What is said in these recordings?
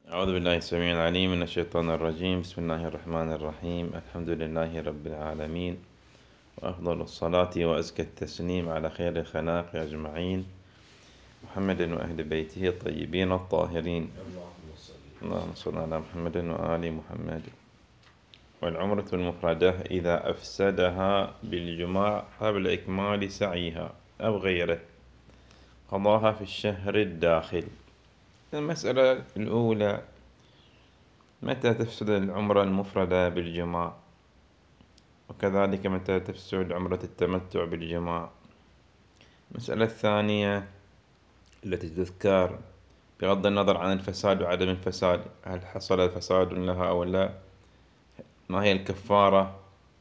أعوذ بالله السميع العليم من الشيطان الرجيم. بسم الله الرحمن الرحيم. الحمد لله رب العالمين، وأفضل الصلاة وأزكى التسليم على خير الخلائق أجمعين، محمد وأهل بيته الطيبين الطاهرين. اللهم صل على محمد وآل محمد. والعمرة المفردة إذا أفسدها بالجماع قبل إكمال سعيها أو غيره قضاها في الشهر الداخل. المسألة الأولى: متى تفسد العمرة المفردة بالجماع؟ وكذلك متى تفسد عمرة التمتع بالجماع؟ المسألة الثانية التي تذكر بغض النظر عن الفساد وعدم الفساد، هل حصل فساد لها أو لا؟ ما هي الكفارة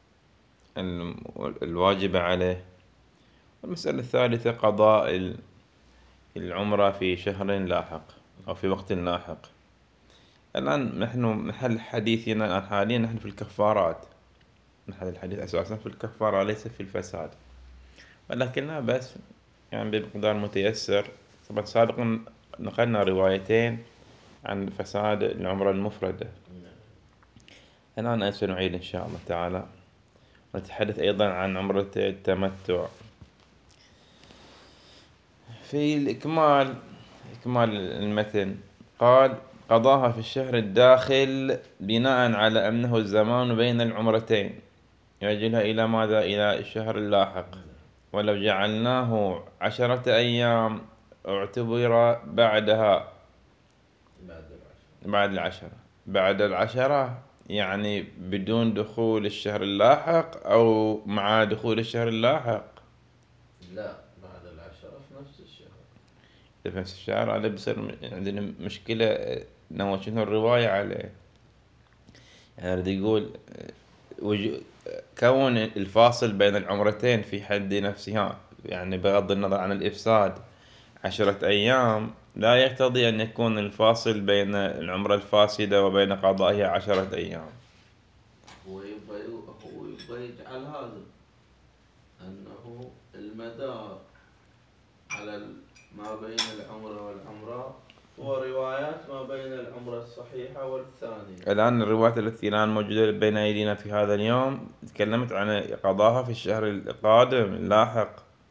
الواجبة عليه؟ والمسألة الثالثة قضاء العمرة في شهر لاحق أو في وقت لاحق. الآن نحن محل حديثنا الآن حاليا نحن في الكفارات، محل الحديث أساسا في الكفارة ليس في الفساد، ولكن لا بأس يعني بمقدار متيسر. طبعا سابقا نقلنا روايتين عن فساد العمرة المفردة، الآن سنعيد إن شاء الله تعالى. نتحدث أيضا عن عمرة التمتع. في إكمال المتن قال: قضاها في الشهر الداخل بناء على أنه الزمان بين العمرتين يؤجلها إلى ماذا؟ إلى الشهر اللاحق. ولو جعلناه 10 أيام اعتبر بعدها، بعد العشرة يعني بدون دخول الشهر اللاحق أو مع دخول الشهر اللاحق؟ لا، بعد العشرة في نفس الشهر. في نفس الشهر. هذا بصير عندنا مشكلة، نوع شنو الرواية عليه. يعني أريد يقول كون الفاصل بين العمرتين في حد نفسها، يعني بغض النظر عن الإفساد، 10 أيام لا يقتضي أن يكون الفاصل بين العمرة الفاسدة وبين قضائها 10 أيام. هو يبغى يجعل هذا أنه المدار على ما بين العمرة والعمرة هو روايات ما بين العمرة الصحيحة والثانية. الآن الروايات التي الآن موجودة بين أيدينا في هذا اليوم تكلمت عن قضاها في الشهر القادم اللاحق.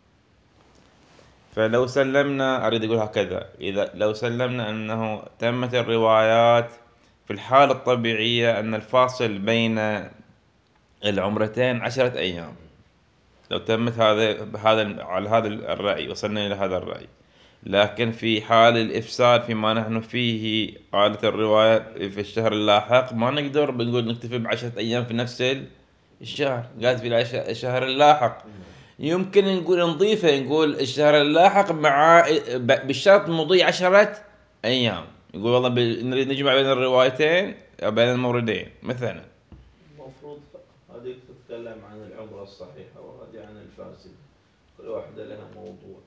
فلو سلمنا، أريد أقول هكذا، إذا لو سلمنا أنه تمت الروايات في الحالة الطبيعية أن الفاصل بين العمرتين 10 أيام، لو تمت على هذا الرأي وصلنا إلى هذا الرأي. لكن في حال الإفساد فيما نحن فيه، قالت الرواية في الشهر اللاحق، ما نقدر بنقول نكتفي ب10 أيام في نفس الشهر، قالت في الشهر اللاحق. يمكن نقول نضيفه، نقول الشهر اللاحق مع بالشرط مضي 10 أيام. يقول والله نريد نجمع بين الروايتين أو بين الموردين مثلا. المفروض هذيك تتكلم عن العمرة الصحيحة وهذه عن الفاسدة، كل واحدة لها موضوع.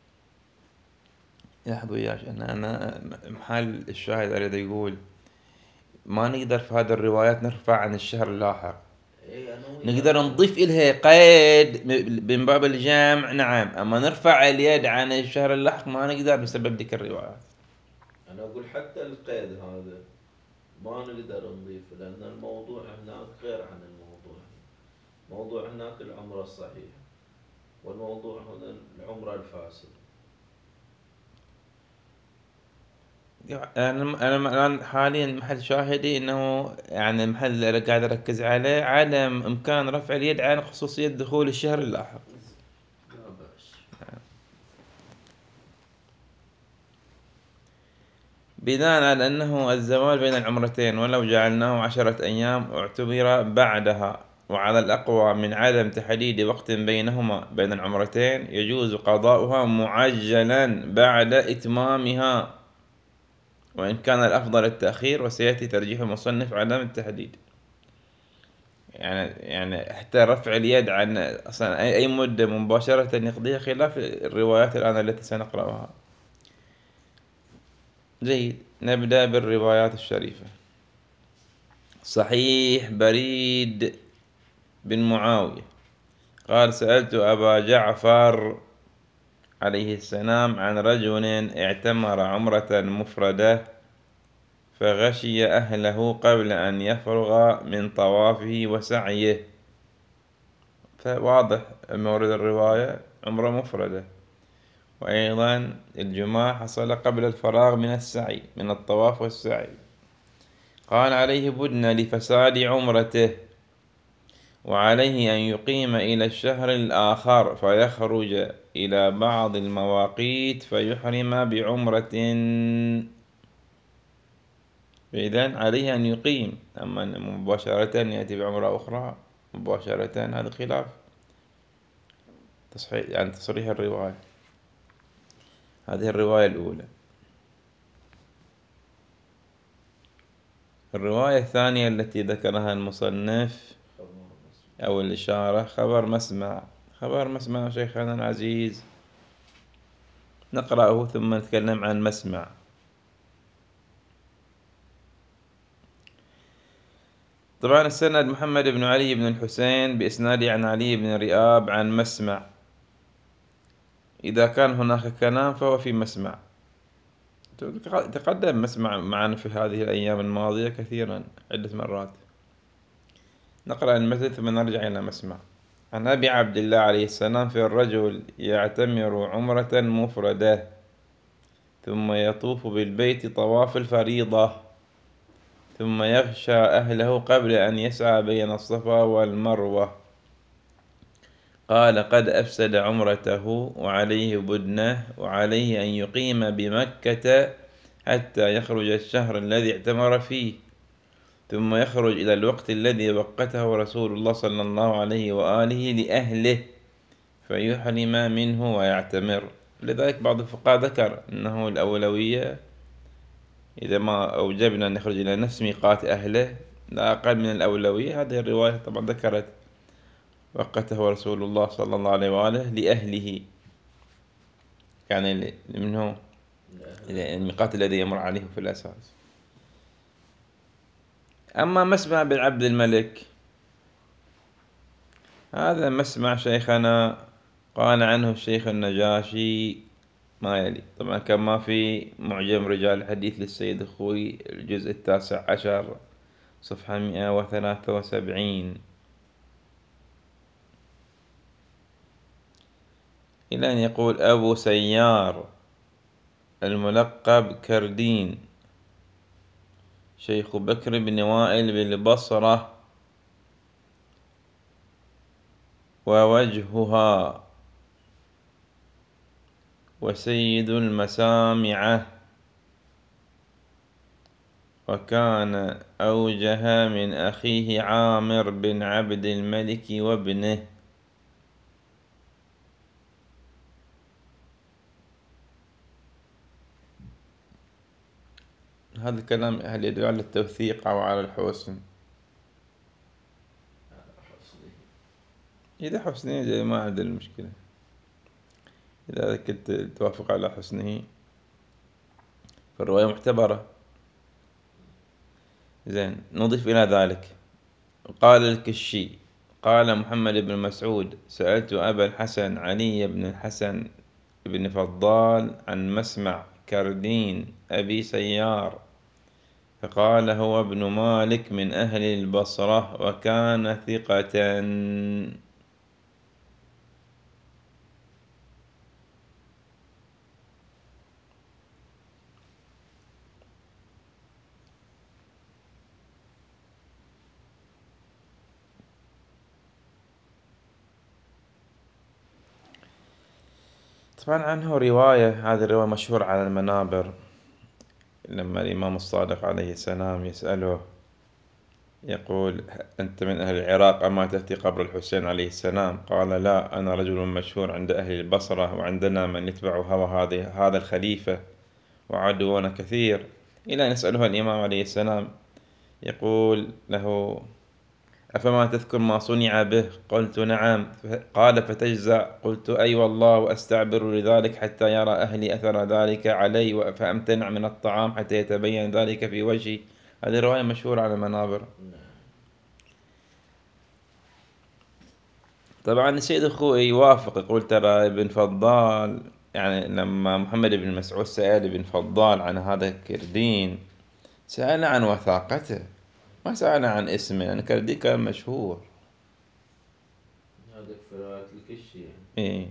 لاحظ وياك أنا محل الشاهد أريد يقول ما نقدر في هذه الروايات نرفع عن الشهر اللاحق. اي انا وياك. نقدر نضيف إلها قيد من باب الجمع، نعم، أما نرفع اليد عن الشهر اللاحق ما نقدر بسبب ذيك الروايات. انا اقول حتى القيد هذا ما نقدر نضيفه لان الموضوع هناك غير عن الموضوع هنا. موضوع هناك العمرة الصحيحة والموضوع هنا العمرة الفاسدة. أنا الآن حاليا محل شاهدي أنه يعني المحل اللي قاعد أركز عليه عدم إمكان رفع اليد عن خصوصية دخول الشهر اللاحق. لا بأس. بناء على أنه الزمان بين العمرتين ولو جعلناه 10 أيام اعتبر بعدها، وعلى الأقوى من عدم تحديد وقت بينهما بين العمرتين يجوز قضاؤها معجلا بعد إتمامها، وإن كان الأفضل التأخير، وسيأتي ترجيح المصنف عدم التحديد. يعني حتى رفع اليد عن أصلا أي مدة مباشرة يقضيها، خلاف الروايات الآن التي سنقرأها. جيد، نبدأ بالروايات الشريفة. صحيح بريد بن معاوية قال: سألت أبا جعفر عليه السلام عن رجل اعتمر عمرة مفردة فغشي أهله قبل أن يفرغ من طوافه وسعيه. فواضح مورد الرواية عمرة مفردة. وأيضا الجماع حصل قبل الفراغ من السعي، من الطواف والسعي. قال عليه بدنة لفساد عمرته، وعليه أن يقيم إلى الشهر الآخر فيخرج إلى بعض المواقيت فيحرم بعمرة. فإذن عليه أن يقيم، أما مباشرة يأتي بعمرة أخرى مباشرة هذا خلاف تصحيح، يعني تصريح الرواية. هذه الرواية الأولى. الرواية الثانية التي ذكرها المصنف أو الإشارة خبر مسمع. خبر مسمع شيخنا العزيز نقرأه ثم نتكلم عن مسمع. طبعا السند محمد بن علي بن الحسين بإسناده عن علي بن رئاب عن مسمع. إذا كان هناك كلام فهو في مسمع. تقدم مسمع معنا في هذه الأيام الماضية كثيرا عدة مرات. نقرأ المثل ثم نرجع إلى مسمع. عن أبي عبد الله عليه السلام في الرجل يعتمر عمرة مفردة ثم يطوف بالبيت طواف الفريضة ثم يغشى أهله قبل أن يسعى بين الصفا والمروة. قال قد أفسد عمرته وعليه بدنة، وعليه أن يقيم بمكة حتى يخرج الشهر الذي اعتمر فيه، ثم يخرج إلى الوقت الذي وقته رسول الله صلى الله عليه وآله لأهله فيحرم منه ويعتمر. لذلك بعض الفقهاء ذكر أنه الأولوية إذا ما أوجبنا أن نخرج إلى نفس ميقات أهله لا أقل من الأولوية. هذه الرواية طبعا ذكرت وقته رسول الله صلى الله عليه وآله لأهله، يعني منه الميقات الذي يمر عليه في الأساس. أما مسمع بن عبد الملك هذا مسمع شيخنا قال عنه الشيخ النجاشي ما يلي. طبعا كما في معجم رجال الحديث للسيد الخوي الجزء 19 صفحة 173 إلى أن يقول أبو سيار الملقب كردين شيخ بكر بن وائل بالبصرة ووجهها وسيد المسامعة، وكان أوجه من أخيه عامر بن عبد الملك وابنه. هذا الكلام هل يدل على التوثيق أو على الحسن؟ إذا حسنه ما عندنا المشكلة، إذا كنت توافق على حسنه فالرواية معتبرة. زين، نضيف إلى ذلك قال الكشي قال محمد بن مسعود سألت أبا الحسن علي بن الحسن بن فضال عن مسمع كردين أبي سيار فقال هو ابن مالك من أهل البصرة وكان ثقة. طبعا عنه رواية، هذه الرواية مشهورة على المنابر، لما الإمام الصادق عليه السلام يسأله يقول أنت من أهل العراق أما تأتي قبر الحسين عليه السلام؟ قال لا، أنا رجل مشهور عند أهل البصرة وعندنا من يتبع هوى هذا الخليفة وعدونا كثير. إلى أن يسأله الإمام عليه السلام يقول له أفما تذكر ما صنع به؟ قلت نعم. قال فتجزع؟ قلت أي والله، وأستعبر لذلك حتى يرى أهلي أثر ذلك علي فأمتنع من الطعام حتى يتبين ذلك في وجهي. هذه رواية مشهورة على المنابر. طبعا السيد الخوئي يوافق، يقول ترى ابن يعني لما محمد بن مسعود سأل ابن فضال عن هذا الكردين سأل عن وثاقته، ما سأل عن اسمه، لأن كان مشهور. هذا في رواية الكشي يعني. إيه.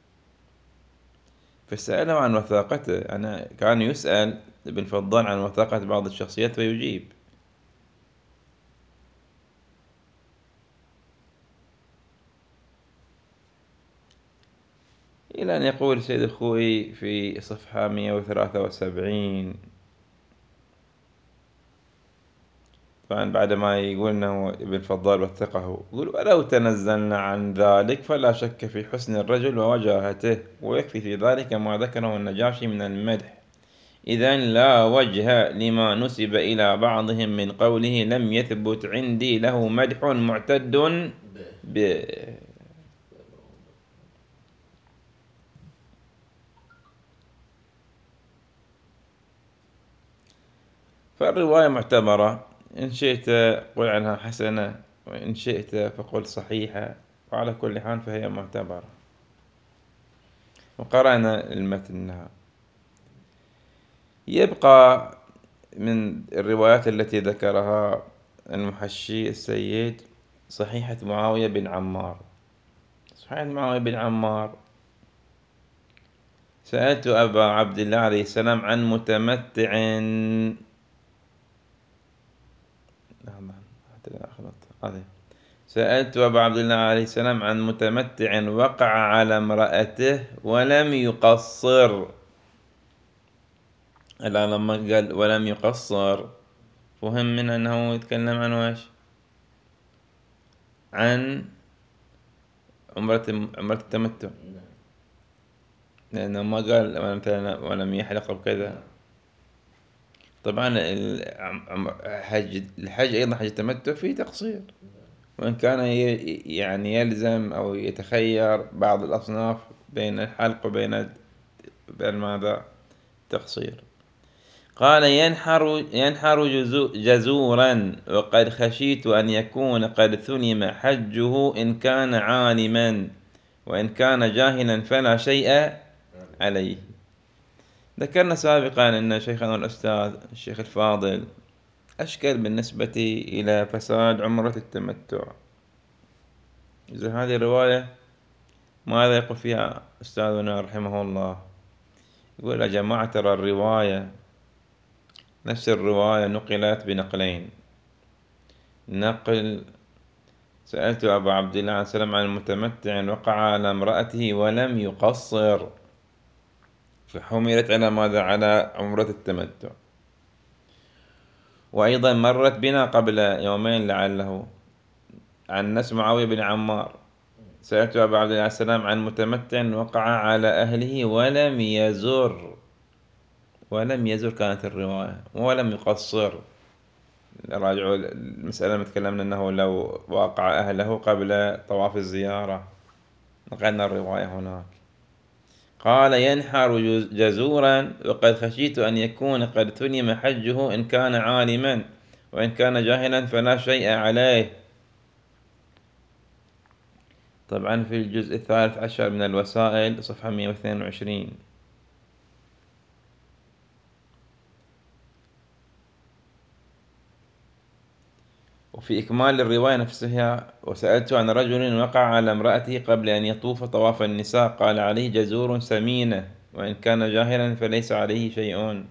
فسأله عن وثاقته، أنا كان يسأل ابن فضال عن وثاقة بعض الشخصيات فيجيب. إلى أن يقول سيد الخوئي في صفحة 173، طبعا بعد ما يقول أنه ابن فضال وثقه، يقول: ولو تنزلنا عن ذلك فلا شك في حسن الرجل ووجاهته، ويكفي في ذلك ما ذكره النجاشي من المدح، إذن لا وجه لما نسب إلى بعضهم من قوله لم يثبت عندي له مدح معتد به. فالرواية معتبرة، إن شئت قل عنها حسنة، وإن شئت فقل صحيحة، وعلى كل حال فهي معتبرة. وقرأنا المتن. يبقى من الروايات التي ذكرها المحشي السيد صحيحة معاوية بن عمار. صحيحة معاوية بن عمار: سألت أبا عبد الله عليه السلام عن متمتع. سألت أبا عبد الله عليه السلام عن متمتع وقع على امرأته ولم يقصر. الآن لما قال ولم يقصر، فهم من أنه يتكلم عن وش؟ عن عمرة التمتع، لأنه ما قال مثلا ولم يحلق أو كذا. طبعا الحج أيضا حج التمتع فيه تقصير، وإن كان يعني يلزم أو يتخير بعض الأصناف بين الحلق وبين ماذا؟ تقصير. قال: ينحر جزورا، وقد خشيت أن يكون قد ثنم حجه إن كان عالما، وإن كان جاهلا فلا شيء عليه. ذكرنا سابقا أن شيخنا الأستاذ الشيخ الفاضل أشكل بالنسبة إلى فساد عمرة التمتع. إذا هذه الرواية ماذا يقول فيها أستاذنا رحمه الله؟ يقول: يا جماعة ترى الرواية، نفس الرواية نقلت بنقلين. نقل: سألت أبا عبد الله عليه السلام عن المتمتع وقع على امرأته ولم يقصر، فحملت على ماذا؟ على عمرة التمتع. وأيضا مرت بنا قبل يومين لعله عن نفس معاوية بن عمار: سألت أبا عبد الله عليه السلام عن متمتع وقع على أهله ولم يزر. ولم يزر كانت الرواية، ولم يقصر. راجعوا المسألة تكلمنا أنه لو وقع أهله قبل طواف الزيارة، نقلنا الرواية هناك. قال: ينحر جزورا، وقد خشيت أن يكون قد ثنم حجه إن كان عالما، وإن كان جاهلا فلا شيء عليه. طبعا في الجزء 13 من الوسائل صفحة 122. وفي إكمال الرواية نفسها: وسألت عن رجل وقع على امرأته قبل أن يطوف طواف النساء، قال: عليه جزور سمينة، وإن كان جاهلا فليس عليه شيء.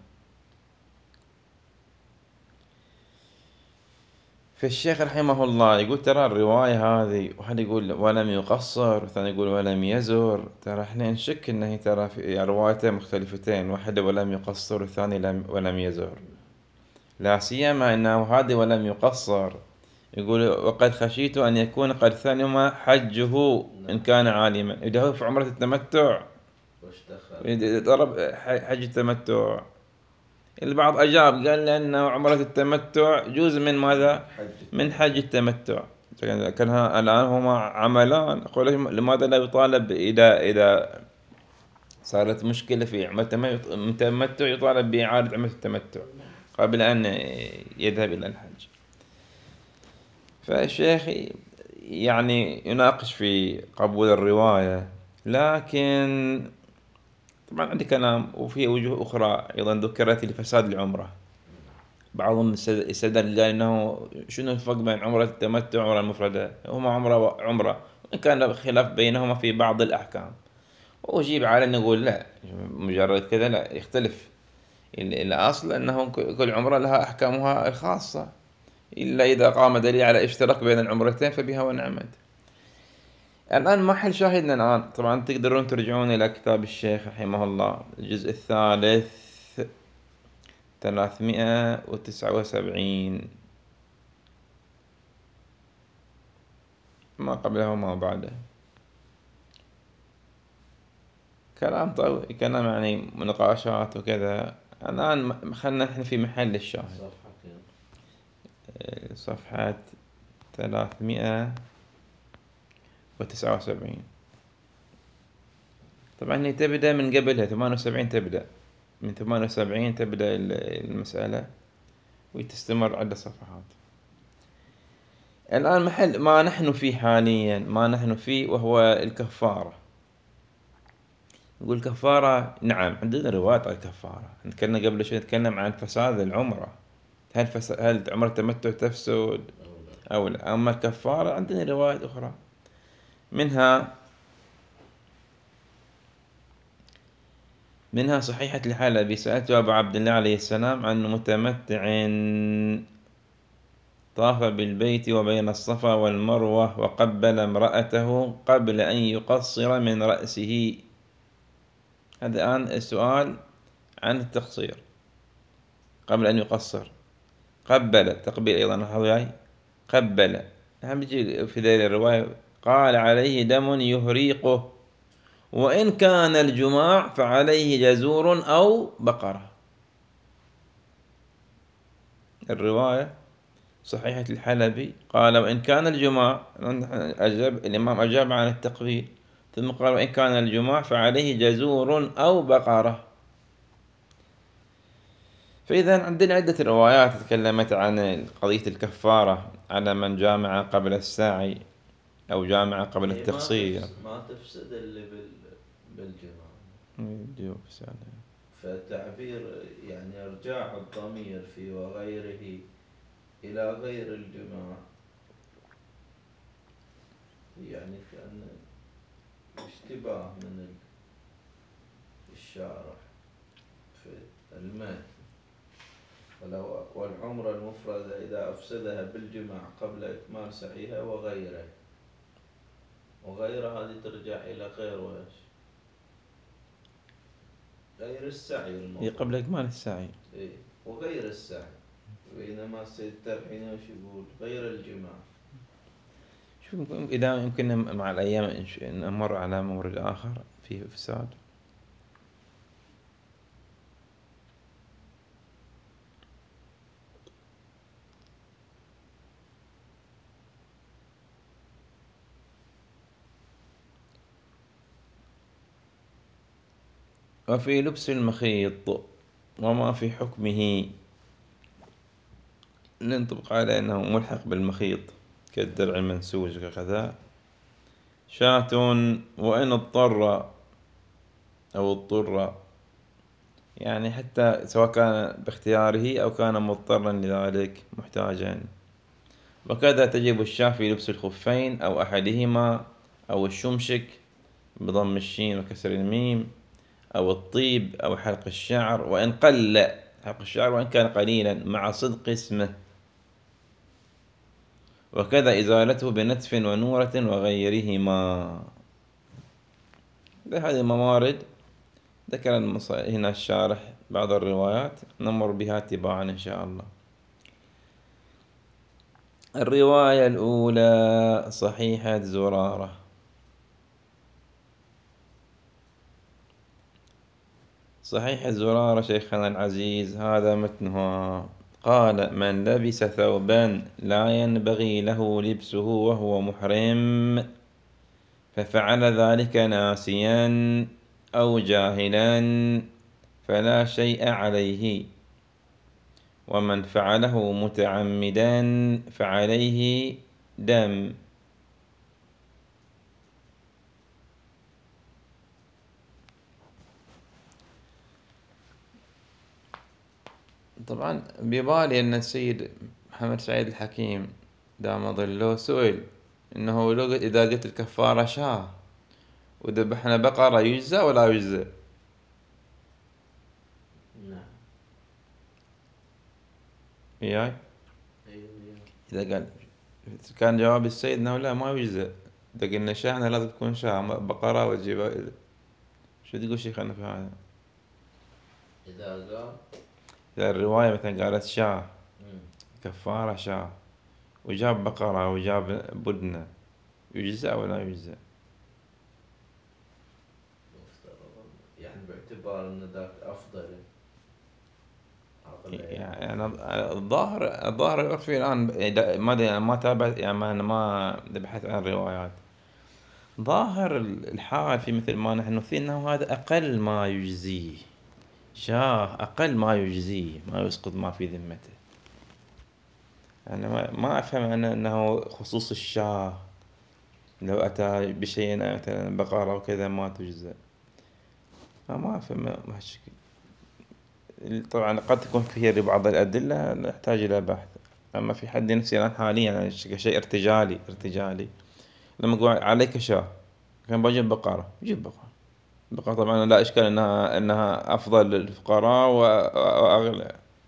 فالشيخ رحمه الله يقول: ترى الرواية هذه، واحد يقول ولم يقصر، والثاني يقول ولم يزر، ترى احنا نشك انه ترى في يعني روايتين مختلفتين، واحدة ولم يقصر والثاني ولم يزر. لا سيما انه هذا ولم يقصر يقول: وقد خشيت ان يكون قد ثنم حجه ان كان عالما. إذا هو في عمرة التمتع ضرب حج التمتع. البعض أجاب قال لأنه عمرة التمتع جزء من ماذا؟ من حج التمتع. كان الآن هما عملان، أقول لماذا لا يطالب إذا صارت مشكلة في عمرة التمتع يطالب بإعادة عمرة التمتع قبل أن يذهب إلى الحج. فالشيخ يعني يناقش في قبول الرواية، لكن طبعا عندي كلام، وفي وجوه أخرى أيضا ذكرت لفساد العمرة. بعضهم استدل قال انه شنو الفرق بين عمرة التمتع وعمرة المفردة؟ هما عمرة وعمرة، وان كان خلاف بينهما في بعض الاحكام. واجيب على انه نقول لا، مجرد كذا لا، يختلف. الاصل انه كل عمرة لها احكامها الخاصة، الا اذا قام دليل على اشتراك بين العمرتين فبها ونعمت. الآن محل شاهدنا الآن، طبعا تقدرون ترجعون إلى كتاب الشيخ رحمه الله الجزء الثالث 379، ما قبله وما بعده. كلام طويل، كلام يعني مناقشات وكذا. الآن خلنا نحن في محل الشاهد. صفحة كم؟ صفحة 379. طبعا هي تبدأ من قبلها 78، تبدأ من 78 تبدأ المسألة وتستمر عدة صفحات. الآن محل ما نحن فيه حاليا، ما نحن فيه وهو الكفارة. نقول كفارة، نعم عندنا روايات على الكفارة. نتكلم قبل شوي، نتكلم عن فساد العمرة. هل عمرة التمتع تفسد أو لا؟ أما الكفارة عندنا روايات أخرى، منها صحيحة الحلبي. سألت أبا عبد الله عليه السلام عن متمتع طاف بالبيت وبين الصفا والمروة وقبل امرأته قبل أن يقصر من رأسه. هذا الآن السؤال عن التقصير قبل أن يقصر. قبل تقبيل أيضا، وياي قبل. هم يجي في ذيل الرواية قال عليه دم يهريقه، وإن كان الجماع فعليه جزور أو بقرة. الرواية صحيحة الحلبي قال وإن كان الجماع، الإمام أجاب عن التقبيل، ثم قال وإن كان الجماع فعليه جزور أو بقرة. فإذا عندنا عدة روايات تكلمت عن قضية الكفارة على من جامع قبل الساعي أو جامع قبل هي التقصير. ما تفسد اللي بالجماع. جواب سهل. فتعبير يعني إرجاع الضمير في وغيره إلى غير الجماع، يعني كأن اشتباه من الشارح في المتن. والعمرة المفردة إذا أفسدها بالجماع قبل إكمال سعيها وغيره هذه ترجع إلى غير وإيش؟ غير السعي هي المفروض. قبل إكمال السعي. إيه، وغير السعي. بينما السيد الترحيني وش يقول؟ غير الجماع. شوف، إذا يمكن مع الأيام نمر على مورد آخر فيه فساد. وفي لبس المخيط وما في حكمه، ننطبق على أنه ملحق بالمخيط كالدرع المنسوج كذا. شاة وإن اضطر أو اضطر، يعني حتى سواء كان باختياره أو كان مضطرا لذلك محتاجا. وكذا تجب الشاة في لبس الخفين أو أحدهما، أو الشمشك بضم الشين وكسر الميم، أو الطيب، أو حلق الشعر وإن قل، حلق الشعر وإن كان قليلا مع صدق اسمه. وكذا إزالته بنتف ونورة وغيرهما. هذه الموارد ذكر هنا الشارح بعض الروايات نمر بها تباعا إن شاء الله. الرواية الأولى صحيحة زرارة. صحيح زرارة شيخنا العزيز هذا متنها. قال من لبس ثوبا لا ينبغي له لبسه وهو محرم ففعل ذلك ناسيا أو جاهلا فلا شيء عليه، ومن فعله متعمدا فعليه دم. طبعا ببالي أن السيد محمد سعيد الحكيم دام ظله سئل إنه إذا قلت الكفارة شاة وذبحنا بقرة يجزى ولا يجزى؟ نعم. وياي؟ أيوه. إذا قال كان جواب السيد إنه لا ما يجزى، إذا قلنا شاة لازم تكون شاة بقرة وتجيب. شو تقول شيخنا في هذا؟ إذا قال إذا الرواية مثلا قالت شاة مم. كفارة شاة وجاب بقرة وجاب بدنة، يجزى ولا يجزى؟ مفترض يعني باعتبار أن ذاك أفضل أغلى يعني يعني الظاهر العرفي الآن ما أدري، أنا ما تابعت يعني ما بحثت عن الروايات. ظاهر الحال في مثل ما نحن فيه أنه هذا أقل ما يجزيه، شاه أقل ما يجزيه، ما يسقط ما في ذمته. أنا ما أفهم أنه خصوص الشاه لو أتى بشيء مثلا بقرة وكذا ما تجزى، ما أفهم هالشكل. طبعا قد تكون فيه بعض الأدلة نحتاج إلى بحث. أما في حد نفسي الآن حاليا يعني شيء ارتجالي لما أقول عليك شاه كان بجيب بقرة، بجيب بقرة. البقرة طبعا لا إشكال أنها أفضل للفقراء وأغلى.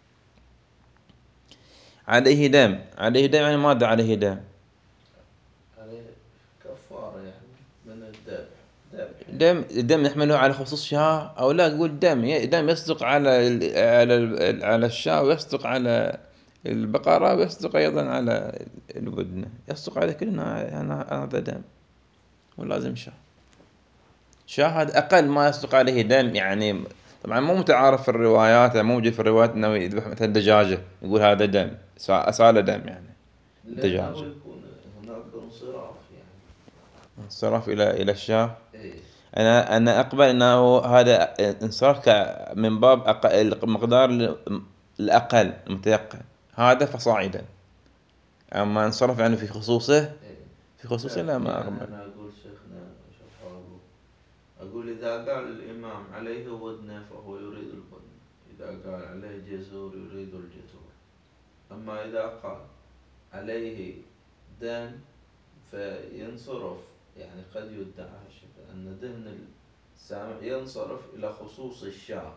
عليه دم يعني ماذا عليه دم؟ عليه كفارة يعني من الذبح يعني. دم نحمله على خصوص شاه أو لا؟ أقول دم يصدق على الشاه ويصدق على البقرة ويصدق أيضا على البدنة، يصدق على كلنا. هذا دم ولازم شاهد أقل ما يصدق عليه دم يعني. طبعا مو متعارف في الروايات، موجود في الروايات أنه يذبح مثلا دجاجة يقول هذا دم أصالة دم يعني لأنه الدجاجة. يكون هناك انصراف يعني. انصرف إلى الشاه. إيه. أنا أقبل أنه هذا انصراف من باب المقدار الأقل المتيقن، هذا فصاعدا. أما انصرف يعني إيه. في خصوصه لا لا، ما يعني أقبل. أنا أقول شيخنا شوف أقول إذا قال الإمام عليه بدنة فهو يريد البدنة، إذا قال عليه جزور يريد الجزور. أما إذا قال عليه دم فينصرف، يعني قد يدعى هالشكل أن ذهن السامع ينصرف إلى خصوص الشاة.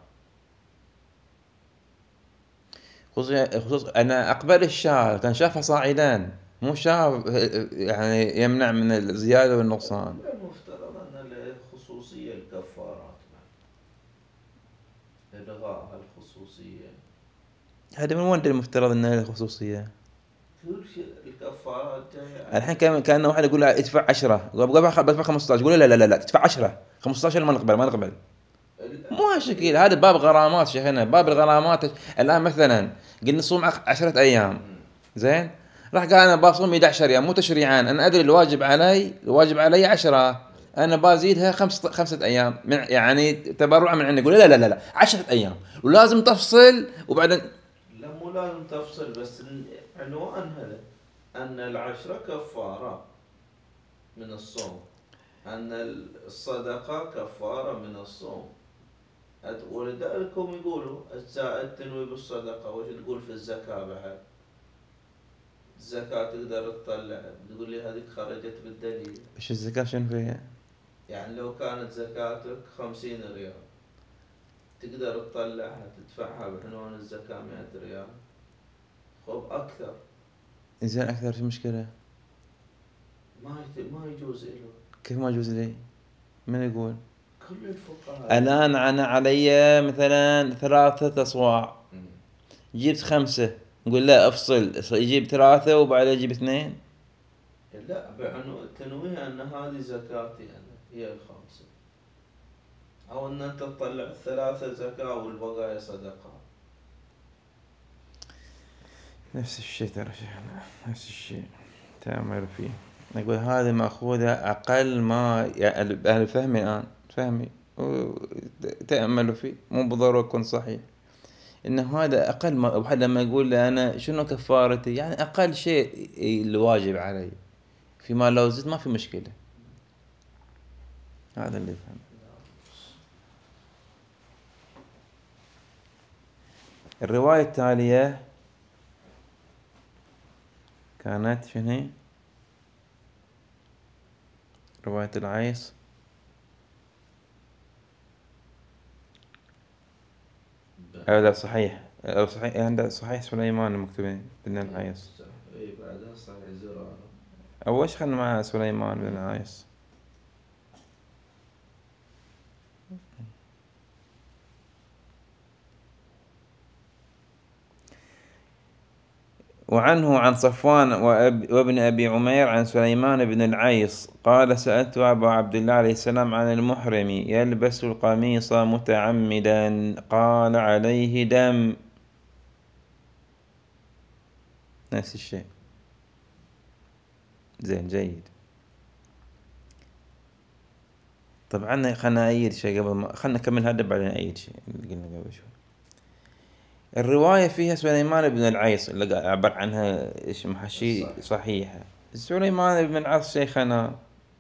خصوص أنا أقبل الشاه كان شاه فصاعدان، مو شاه يعني يمنع من الزيادة والنقصان. أقول المفترض أن له خصوصية الكفارات بعد، إلغاء هالخصوصية. هذا من وين المفترض أنها له خصوصية؟ كل شيء الكفارات جاية الحين على كان واحد يقول له ادفع 10، بدفع 15، يقول لا تدفع 10 15 ما نقبل. مو هالشكل، هذا باب غرامات شيخنا، باب الغرامات. الآن مثلا قلنا صوم 10 أيام، مم. زين، راح قال أنا بصوم 11 يوم مو تشريعان، أنا أدري الواجب علي 10، أنا بزيدها 5 أيام يعني تبرعا من عندي. يقول لا 10 أيام ولازم تفصل وبعدين. لا مو لازم تفصل، بس عنوانها له أن العشرة كفارة من الصوم، أن الصدقة كفارة من الصوم. ولذلك هم يقولوا أجزاء التنوي بالصدقة. وش تقول في الزكاة بعد؟ الزكاة تقدر تطلع، بتقول لي هذيك خرجت بالدليل. إيش الزكاة شنو فيها؟ يعني لو كانت زكاتك 50 ريال تقدر تطلعها تدفعها بعنوان الزكاة 100 ريال. خب أكثر زين أكثر في مشكلة؟ ما يجوز له. كيف ما يجوز لي؟ من يقول؟ كل الفقهاء الآن أنا علي مثلا 3 أصواع، مم. جبت 5، نقول لا أفصل يجيب 3 وبعدين يجيب 2. لا تنويه أن هذه زكاتي أنا هي ال5، أو أن أنت تطلع ال3 زكاة والبقايا صدقات. نفس الشيء ترى شيخنا، نفس الشيء، تأمل فيه. نقول هذه مأخوذة أقل ما يعني أهل فهمي الآن، فهمي تأملوا فيه، مو بالضرورة يكون صحيح. إنه هذا أقل ما واحد لما يقول لي أنا شنو كفارتي، يعني أقل شيء الواجب علي، فيما لو زدت ما في مشكلة. هذا اللي فهم. لا. الرواية التالية كانت شنو؟ رواية العيص. أو لا صحيح، أو صحيح عند صحيح سليمان المكتوبين بن العيص. اي بعدها صحيح زرارة. أول خلنا مع سليمان بن العيص. وعنه عن صفوان وابن أبي عمير عن سليمان بن العيص قال سألت أبا عبد الله عليه السلام عن المحرم يلبس القميص متعمدا قال عليه دم. نفس الشيء. زين جيد. طبعا خلنا أيد شيء قبل ما خلنا نكمل هذا بعدين أيد شيء اللي قلنا قبل شوي. الرواية فيها سليمان بن العيص اللي عبر عنها اسمها شيء صحيحة. سليمان بن العيص شيخنا.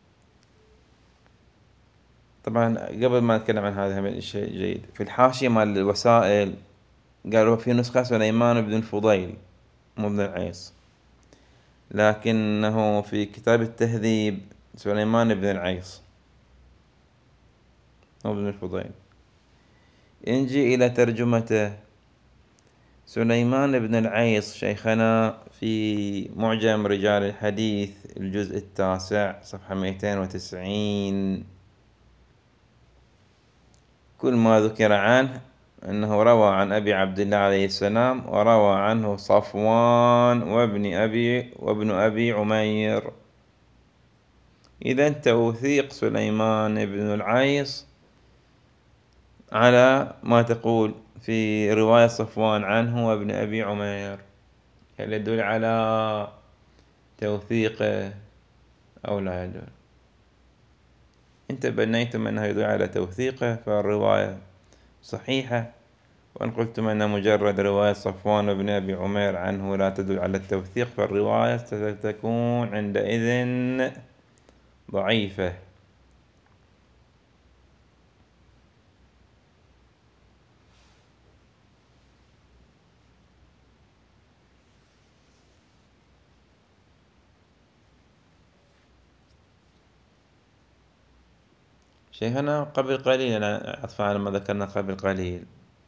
طبعا قبل ما نتكلم عن هذا الشيء جيد، في الحاشية مال الوسائل قالوا في نسخة سليمان بن الفضيل مو بن العيص، لكنه في كتاب التهذيب سليمان بن العيص مو بن الفضيل. نجي إلى ترجمته. سليمان بن العيص شيخنا في معجم رجال الحديث الجزء 9 صفحة 290 كل ما ذكر عنه أنه روى عن أبي عبد الله عليه السلام وروى عنه صفوان وابن أبي عمير. إذا توثيق سليمان بن العيص على ما تقول في رواية صفوان عنه وابن أبي عمير، هل يدل على توثيقه أو لا يدل؟ انت بنيتم أنه يدل على توثيقه فالرواية صحيحة، وإن قلتم أن مجرد رواية صفوان بن أبي عمير عنه لا تدل على التوثيق فالرواية ستكون عندئذ ضعيفة. شيخنا قبل قليل أنا أطفى على ما ذكرنا قبل قليل،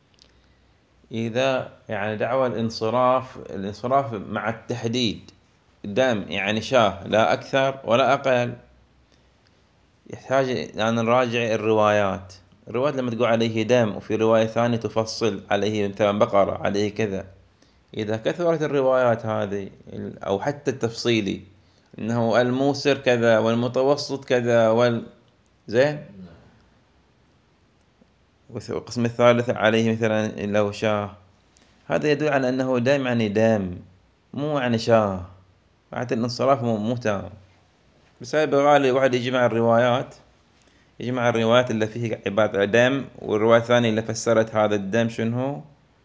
إذا يعني دعوى الانصراف مع التحديد دم يعني شاه لا أكثر ولا أقل، يحتاج أن نراجع الروايات لما تقول عليه دم وفي رواية ثانية تفصل عليه مثلا بقرة عليه كذا، إذا كثرت الروايات هذه أو حتى التفصيلي أنه الموسر كذا والمتوسط كذا زين، والقسم الثالث عليه مثلا لو شاه، هذا يدل على أنه دم يعني دم مو يعني شاه، حتى الانصراف مو تام. بس هاي بغالي واحد يجمع الروايات اللي فيه عبارة دم والرواية الثانية اللي فسرت هذا الدم شنو،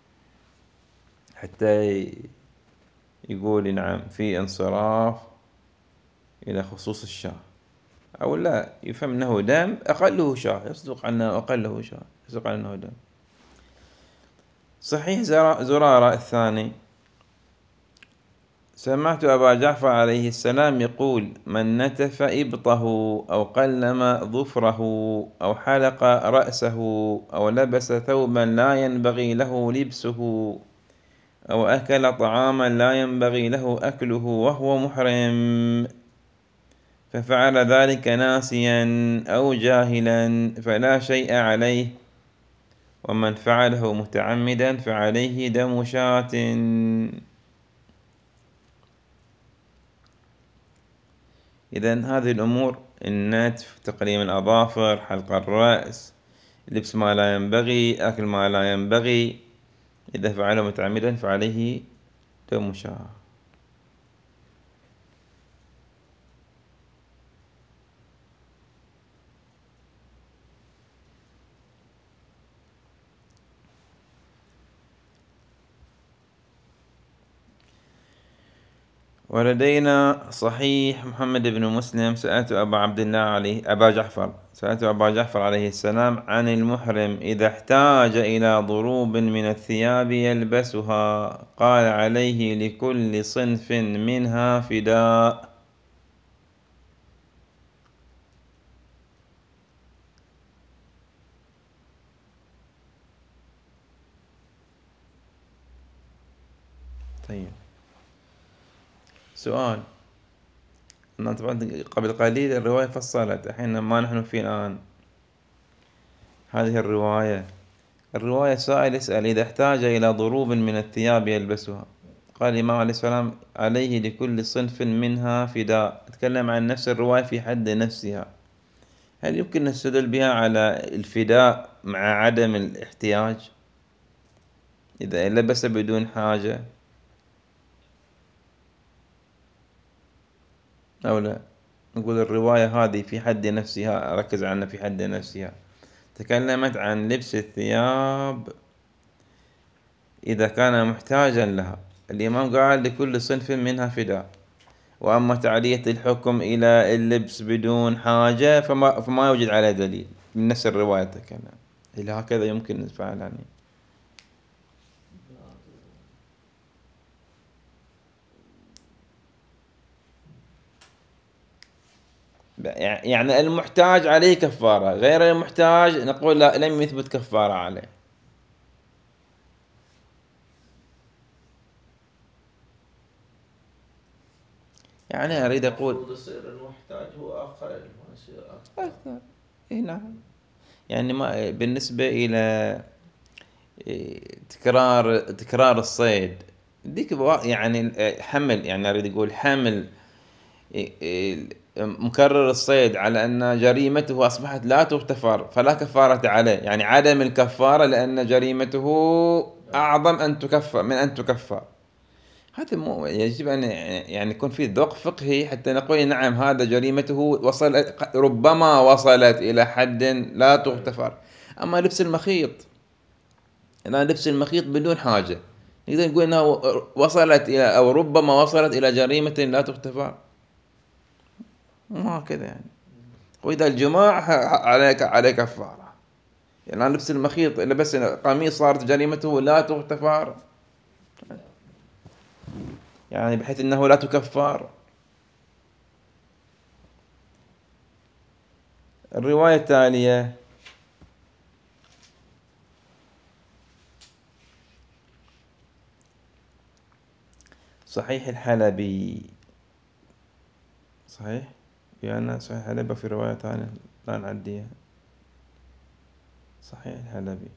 حتى يقول نعم في انصراف إلى خصوص الشاه، أو لا يفهم أنه دم أقله شاه يصدق أنه أقله شاه يصدق أنه دم. صحيح زرارة الثاني سمعت أبا جعفر عليه السلام يقول من نتف إبطه أو قلم ظفره أو حلق رأسه أو لبس ثوبا لا ينبغي له لبسه أو أكل طعاما لا ينبغي له أكله وهو محرم ففعل ذلك ناسيا أو جاهلا فلا شيء عليه، ومن فعله متعمدا فعليه دم شاة. إذن هذه الأمور النتف تقليم الأظافر حلق الرأس لبس ما لا ينبغي أكل ما لا ينبغي إذا فعله متعمدا فعليه دم شاة. ولدينا صحيح محمد بن مسلم سألت أبا جعفر عليه السلام عن المحرم إذا احتاج إلى ضروب من الثياب يلبسها، قال عليه لكل صنف منها فداء. طيب، سؤال. طبعا قبل قليل الرواية فصلت، الحين ما نحن فيه الآن هذه الرواية سائل يسأل إذا احتاج إلى ضروب من الثياب يلبسها، قال الإمام عليه السلام عليه لكل صنف منها فداء. تكلم عن نفس الرواية في حد نفسها، هل يمكن نستدل بها على الفداء مع عدم الاحتياج إذا لبس بدون حاجة أو لا؟ نقول الرواية هذه في حد نفسها، أركز عنها في حد نفسها، تكلمت عن لبس الثياب إذا كان محتاجا لها. الإمام قال لكل صنف منها فداء، وأما تعلية الحكم إلى اللبس بدون حاجة فما يوجد عليه دليل من نفس الرواية تكلم. إلى هكذا يمكن نفعل يعني. يعني المحتاج عليه كفارة، غير المحتاج نقول لا، لم يثبت كفارة عليه. يعني أريد أقول المفروض يصير المحتاج هو أقل، ما يصير أكثر. أكثر. إيه نعم. يعني ما بالنسبة إلى تكرار الصيد، يعني حمل، يعني أريد أقول حمل مكرر الصيد على أن جريمته أصبحت لا تغتفر فلا كفارة عليه، يعني عدم الكفارة لأن جريمته أعظم أن تكفر من أن تكفر. هذا مو يجب أن يعني يكون في ذوق فقهي حتى نقول نعم هذا جريمته ربما وصلت إلى حد لا تغتفر. أما لبس المخيط، أنا لبس المخيط بدون حاجة نقدر نقول أنها وصلت إلى أو ربما وصلت إلى جريمة لا تغتفر، مو هكذا يعني. وإذا الجماع عليك كفارة، يعني أنا لبس المخيط لبس قميص صارت جريمته لا تغتفر، يعني بحيث أنه لا تكفر. الرواية التالية صحيح الحلبي. صحيح يعني صحيح الحلبي في رواية ثانية لا نعديها. صحيح الحلبي.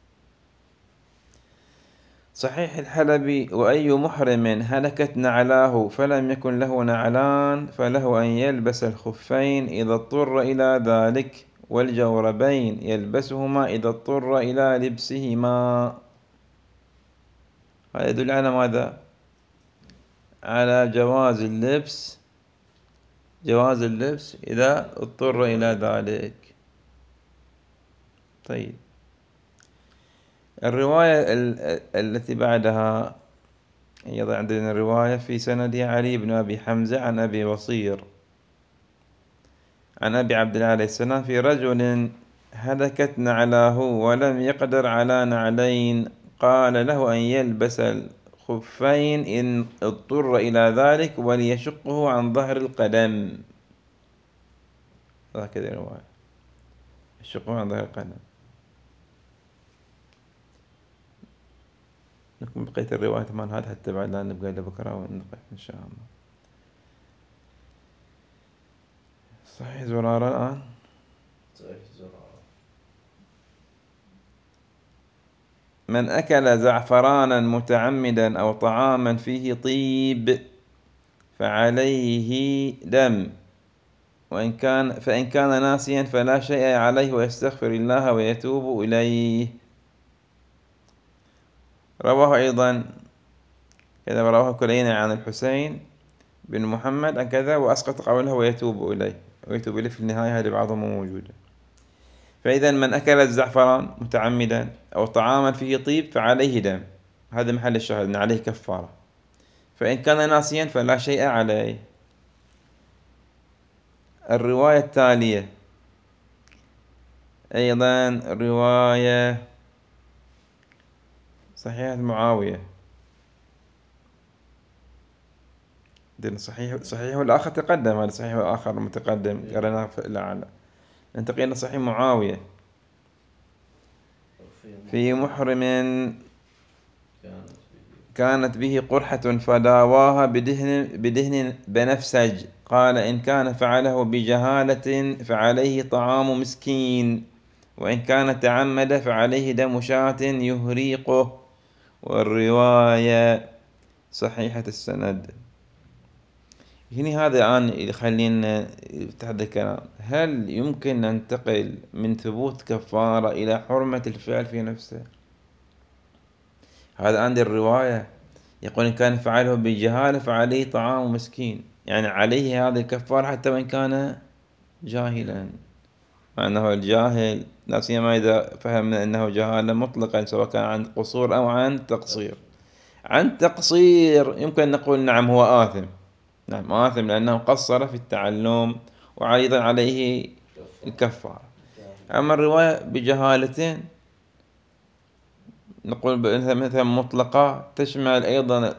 صحيح الحلبي وأي محرم هلكت نعلاه فلم يكن له نعلان فله أن يلبس الخفين إذا اضطر إلى ذلك، والجوربين يلبسهما إذا اضطر إلى لبسهما. هذا يدل على ماذا؟ على جواز اللبس إذا اضطر إلى ذلك. طيب، الرواية التي بعدها أيضا عندنا رواية في سندها علي بن أبي حمزة عن أبي بصير عن أبي عبد الله عليه السلام في رجل هلكت نعلاه ولم يقدر على نعلين، قال له أن يلبس الخفين إن اضطر إلى ذلك وليشقه عن ظهر القدم. هكذا الرواية، يشقه عن ظهر القدم. نكمل بقية الرواية مال هذا حتى بعد لا نبقى لبكرة ونقف إن شاء الله. صحيح زرارة الآن. صحيح زرارة. من أكل زعفرانا متعمدا أو طعاما فيه طيب فعليه دم، فإن كان ناسيا فلا شيء عليه ويستغفر الله ويتوب إليه. رواه أيضا كذا، رواه كلينا عن الحسين بن محمد عن كذا وأسقط قوله ويتوب إليه في النهاية، هذه بعضهم موجودة. فإذا من أكل الزعفران متعمدا أو طعاما فيه طيب فعليه دم، هذا محل الشاهد أن عليه كفارة. فإن كان ناسيا فلا شيء عليه. الرواية التالية أيضا رواية صحيح معاوية، صحيح الآخر تقدم، هذا صحيح الآخر متقدم قريناه في الأعلى. ننتقل إلى صحيح معاوية. في محرم كانت به قرحة فداواها بدهن بنفسج، قال إن كان فعله بجهالة فعليه طعام مسكين، وإن كان تعمد فعليه دم شاة يهريقه. والرواية صحيحة السند. هنا هذا الآن يخلينا تحت الكلام، هل يمكن ننتقل من ثبوت كفارة إلى حرمة الفعل في نفسه؟ هذا عندي الرواية يقول إن كان فعله بجهالة فعليه طعام مسكين، يعني عليه هذه الكفارة حتى وإن كان جاهلا، مع أنه الجاهل لا سيما إذا فهم أنه جهالة مطلقا سواء كان عن قصور أو عن تقصير. عن تقصير يمكن نقول نعم هو آثم، نعم آثم لأنه قصر في التعلم وأيضا عليه الكفارة. أما الرواية بجهالتين نقول مثلا مطلقة تشمل أيضا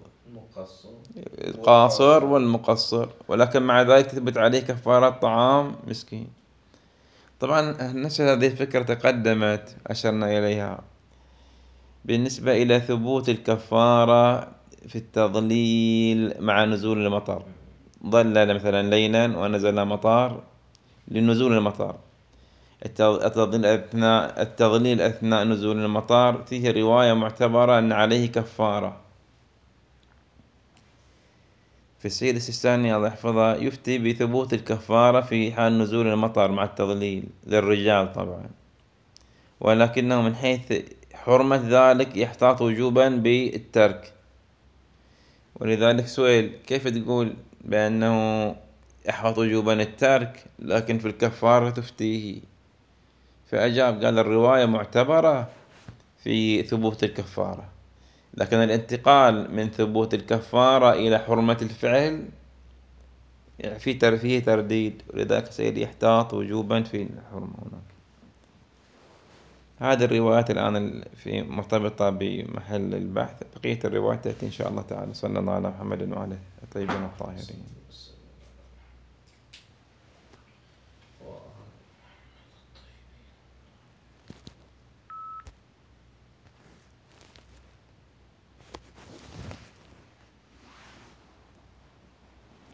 القاصر والمقصر، ولكن مع ذلك تثبت عليه كفارة طعام مسكين. طبعا نفس هذه الفكرة تقدمت أشرنا إليها بالنسبة إلى ثبوت الكفارة في التضليل مع نزول المطر. ظلل مثلا ليلا ونزل مطر لنزول المطر، التضليل أثناء نزول المطر فيه رواية معتبرة أن عليه كفارة. في السيد السيستاني الله يحفظه يفتي بثبوت الكفارة في حال نزول المطر مع التضليل للرجال طبعا، ولكنه من حيث حرمة ذلك يحتاط وجوبا بالترك. ولذلك سئل كيف تقول بأنه يحتاط وجوبا الترك لكن في الكفارة تفتيه؟ فأجاب قال الرواية معتبرة في ثبوت الكفارة، لكن الانتقال من ثبوت الكفارة إلى حرمة الفعل يعني فيه ترديد، ولذلك سيد يحتاط وجوبا في الحرمة هناك. هذه الروايات الآن في مرتبطة بمحل البحث، بقية الروايات تأتي إن شاء الله تعالى. صلى الله على محمد وعلى الطيبين الطاهرين.